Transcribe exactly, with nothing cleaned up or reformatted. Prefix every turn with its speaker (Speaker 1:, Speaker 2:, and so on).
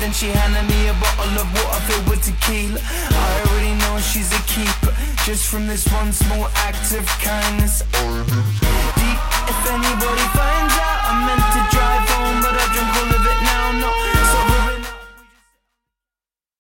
Speaker 1: then she handed me a bottle of water filled with tequila. I already know she's a keeper, just from this one small act of kindness.